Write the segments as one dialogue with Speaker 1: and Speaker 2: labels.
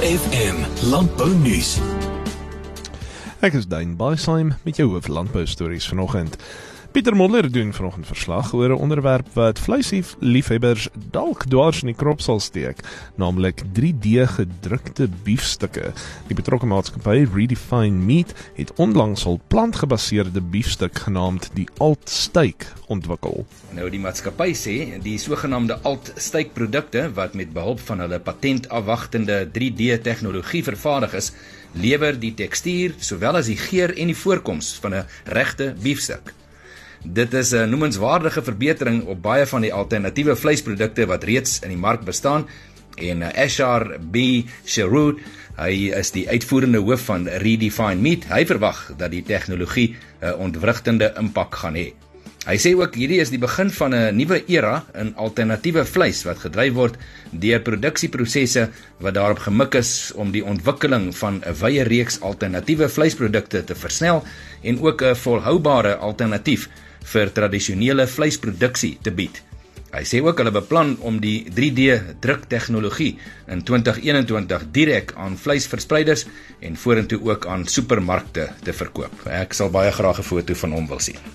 Speaker 1: OFM Landbou Nuus.
Speaker 2: Ek is Dane Baisheim met jou hooflandboustories vanoggend. Pieter Moller doen vanoggend verslag oor 'n onderwerp wat vleisliefhebbers dalk dwars in die krop sal steek, naamlik 3D gedrukte biefstukke. Die betrokke maatskappy Redefine Meat het onlangs al plantgebaseerde biefstuk genaamd die Alt-steak ontwikkel.
Speaker 3: Nou die maatskappy sê die sogenaamde Alt-steak-produkte wat met behulp van hulle patentafwagtende 3D tegnologie vervaardig is, lewer die tekstuur sowel as die geur en die voorkoms van 'n regte biefstuk. Dit is 'n noemenswaardige verbetering op baie van die alternatiewe vleisprodukte wat reeds in die mark bestaan. En Ashar B. Sherwood, hy is die uitvoerende hoof van Redefine Meat. Hy verwag dat die tegnologie 'n ontwrigtende impak gaan hê. Hy sê ook hierdie is die begin van 'n nuwe era in alternatiewe vleis wat gedryf word deur produksieprosesse wat daarop gemik is om die ontwikkeling van 'n wye reeks alternatiewe vleisprodukte te versnel en ook 'n volhoubare alternatief vir tradisionele vleisproduksie te bied. Hy sê ook hulle beplan om die 3D druktegnologie in 2021 direk aan vleisverspreiders en vorentoe ook aan supermarkte te verkoop. Ek sal baie graag 'n foto van hom wil sien.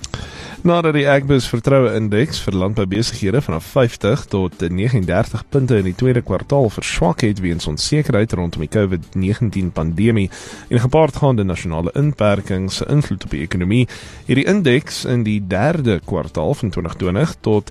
Speaker 2: Nadat die Agbus vertroue indeks vir landboubesighede vanaf 50 tot 39 punte in die tweede kwartaal verswak het weens onsekerheid rondom die COVID-19 pandemie en gepaardgaande nasionale inperkings se invloed op die ekonomie, het die indeks in die derde kwartaal van 2020 tot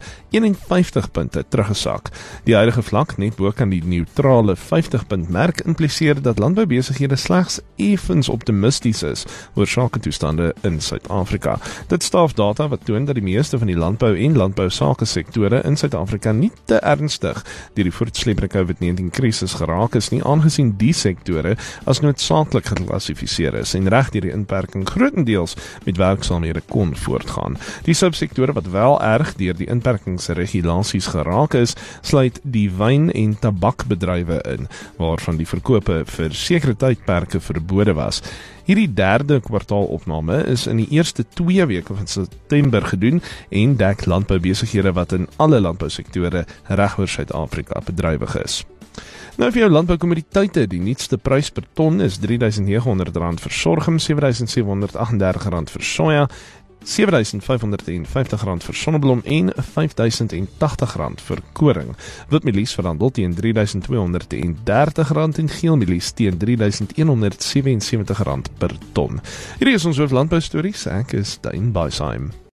Speaker 2: 51 punte teruggesak. Die huidige vlak net bo kan die neutrale 50-punt merk impliseer dat landboubesighede slegs effens optimisties is oor saketoestande in Suid-Afrika. Dit staaf data wat toon dat die meeste van die landbou en landbousake sektore in Suid-Afrika nie te ernstig deur die voortsleepende COVID-19 krisis geraak is nie, aangesien die sektore as noodsaaklik geklassifiseer is en reg deur die inperking grootendeels met werksaamhede kon voortgaan. Die subsektore wat wel erg deur die inperkingsregulasies geraak is, sluit die wyn- en tabakbedrywe in, waarvan die verkope vir sekere tydperke verbode was. Hierdie derde kwartaalopname is in die eerste 2 weke van September gedoen en dek landboubesighede wat in alle landbousektore reg oor Suid-Afrika bedrywig is. Nou vir jou landboukommoditeite, die nuutste prys per ton is R3.900 vir sorghum, R7.738 vir soja, R7.550 vir sonneblom en R5.080 vir koring. Witmielies verhandel teen R3.230 en geelmielies teen R3.177 per ton. Hierdie is ons hooflandboustories. Ek is Dane Baisheim.